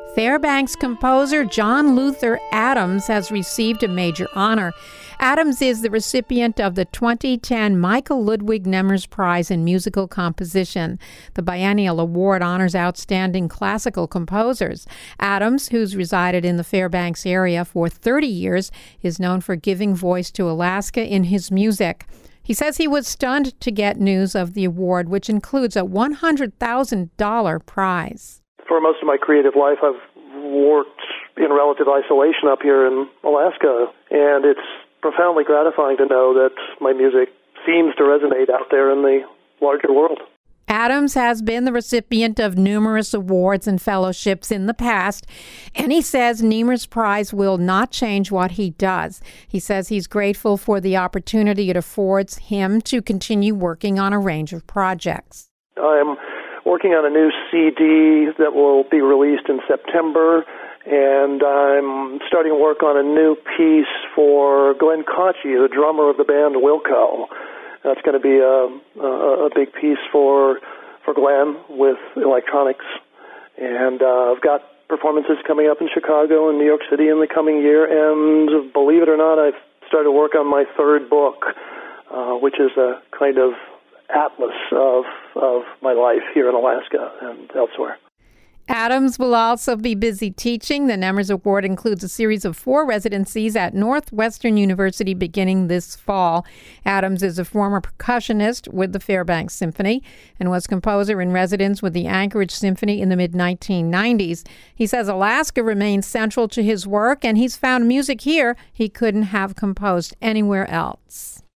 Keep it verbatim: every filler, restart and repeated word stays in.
Fairbanks composer John Luther Adams has received a major honor. Adams is the recipient of the twenty ten Michael Ludwig Nemers Prize in Musical Composition. The biennial award honors outstanding classical composers. Adams, who's resided in the Fairbanks area for thirty years, is known for giving voice to Alaska in his music. He says he was stunned to get news of the award, which includes a one hundred thousand dollars prize. For most of my creative life, I've worked in relative isolation up here in Alaska, and it's profoundly gratifying to know that my music seems to resonate out there in the larger world. Adams has been the recipient of numerous awards and fellowships in the past, and he says Nemers Prize will not change what he does. He says he's grateful for the opportunity it affords him to continue working on a range of projects. I'm working on a new C D that will be released in September, and I'm starting work on a new piece for Glenn Kotche, the drummer of the band Wilco. That's going to be a, a, a big piece for for Glenn with electronics. And uh, I've got performances coming up in Chicago and New York City in the coming year. And believe it or not, I've started work on my third book, uh, which is a kind of atlas of of my life here in Alaska and elsewhere. Adams will also be busy teaching. The Nemers Award includes a series of four residencies at Northwestern University beginning this fall. Adams is a former percussionist with the Fairbanks Symphony and was composer in residence with the Anchorage Symphony in the mid nineteen nineties. He says Alaska remains central to his work, and he's found music here he couldn't have composed anywhere else.